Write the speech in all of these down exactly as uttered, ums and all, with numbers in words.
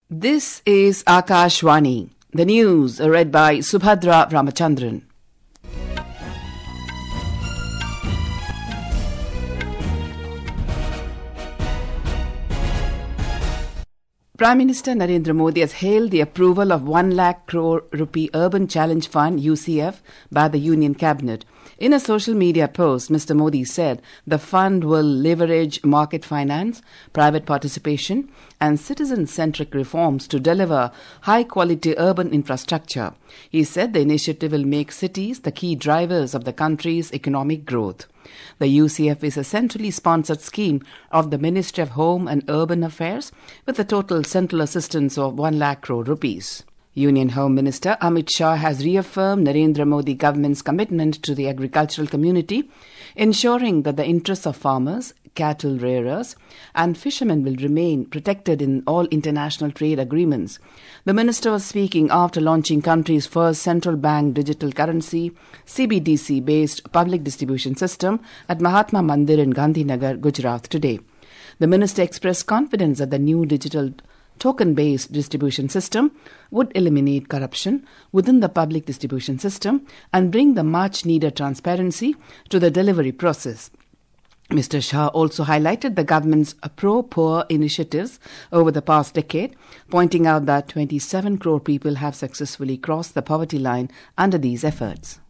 This is Akashvani. The news read by Subhadra Ramachandran. Prime Minister Narendra Modi has hailed the approval of one lakh crore rupee Urban Challenge Fund U C F by the Union Cabinet. In a social media post, Mister Modi said the fund will leverage market finance, private participation and citizen-centric reforms to deliver high-quality urban infrastructure. He said the initiative will make cities the key drivers of the country's economic growth. The U C F is a centrally sponsored scheme of the Ministry of Home and Urban Affairs with a total central assistance of one lakh crore rupees. Union Home Minister Amit Shah has reaffirmed Narendra Modi government's commitment to the agricultural community, ensuring that the interests of farmers, cattle rearers and fishermen will remain protected in all international trade agreements. The minister was speaking after launching country's first central bank digital currency C B D C-based public distribution system at Mahatma Mandir in Gandhinagar, Gujarat today. The minister expressed confidence that the new digital token-based distribution system would eliminate corruption within the public distribution system and bring the much-needed transparency to the delivery process. Mister Shah also highlighted the government's pro-poor initiatives over the past decade, pointing out that twenty-seven crore people have successfully crossed the poverty line under these efforts.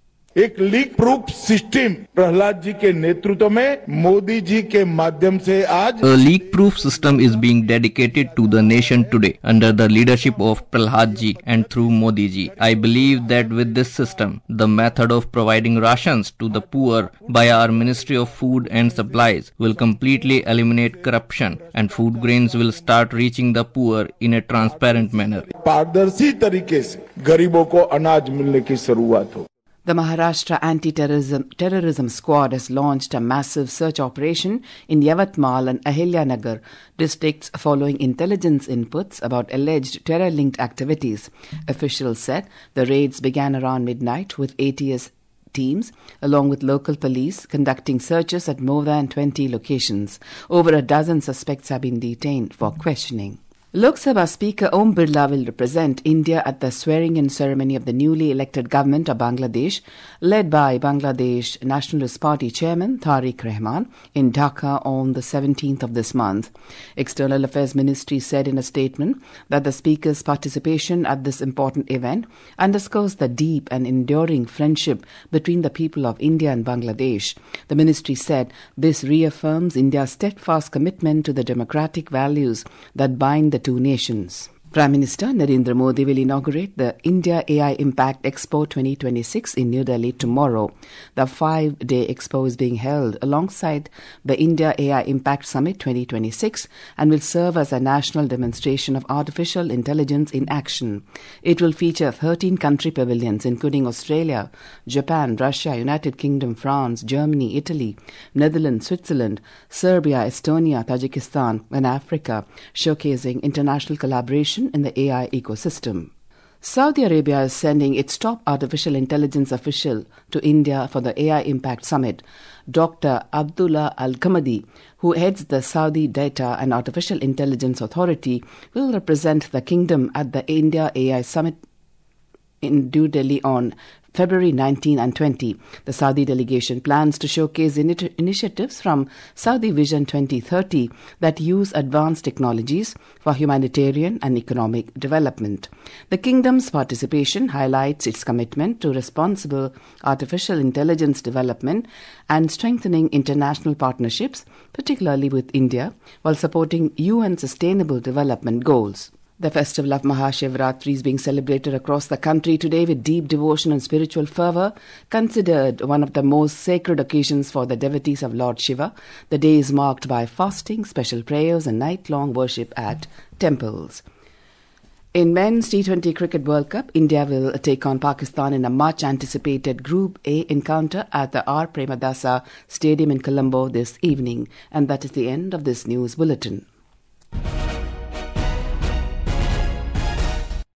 एक leak proof system Prahlad ji के नेतृत्व में मोदी जी के माध्यम से आज A leak proof system is being dedicated to the nation today under the leadership of Prahlad ji and through Modi ji. I believe that with this system, the method of providing rations to the poor by our Ministry of Food and Supplies will completely eliminate corruption and food grains will start reaching the poor in a transparent manner. पारदर्शी तरीके से गरीबों को अनाज मिलने की शुरुआत हो. The Maharashtra Anti-Terrorism Terrorism Squad has launched a massive search operation in Yavatmal and Ahilyanagar districts following intelligence inputs about alleged terror-linked activities. Officials said the raids began around midnight with A T S teams along with local police conducting searches at more than twenty locations. Over a dozen suspects have been detained for questioning. Lok Sabha Speaker Om Birla will represent India at the swearing-in ceremony of the newly elected government of Bangladesh, led by Bangladesh Nationalist Party Chairman Tariq Rahman in Dhaka on the seventeenth of this month. External Affairs Ministry said in a statement that the Speaker's participation at this important event underscores the deep and enduring friendship between the people of India and Bangladesh. The ministry said this reaffirms India's steadfast commitment to the democratic values that bind the two nations. Prime Minister Narendra Modi will inaugurate the India A I Impact Expo twenty twenty-six in New Delhi tomorrow. The five-day expo is being held alongside the India A I Impact Summit twenty twenty-six and will serve as a national demonstration of artificial intelligence in action. It will feature thirteen country pavilions including Australia, Japan, Russia, United Kingdom, France, Germany, Italy, Netherlands, Switzerland, Serbia, Estonia, Tajikistan and Africa, showcasing international collaboration in the A I ecosystem. Saudi Arabia is sending its top artificial intelligence official to India for the A I Impact Summit. Doctor Abdullah Al-Kamadi, who heads the Saudi Data and Artificial Intelligence Authority, will represent the kingdom at the India A I Summit in New Delhi on February nineteenth and twentieth. The Saudi delegation plans to showcase initi- initiatives from Saudi Vision twenty thirty that use advanced technologies for humanitarian and economic development. The kingdom's participation highlights its commitment to responsible artificial intelligence development and strengthening international partnerships, particularly with India, while supporting U N Sustainable Development Goals. The festival of Mahashivratri is being celebrated across the country today with deep devotion and spiritual fervor. Considered one of the most sacred occasions for the devotees of Lord Shiva, the day is marked by fasting, special prayers and night-long worship at temples. In Men's T twenty Cricket World Cup, India will take on Pakistan in a much-anticipated Group A encounter at the R. Premadasa Stadium in Colombo this evening. And that is the end of this news bulletin.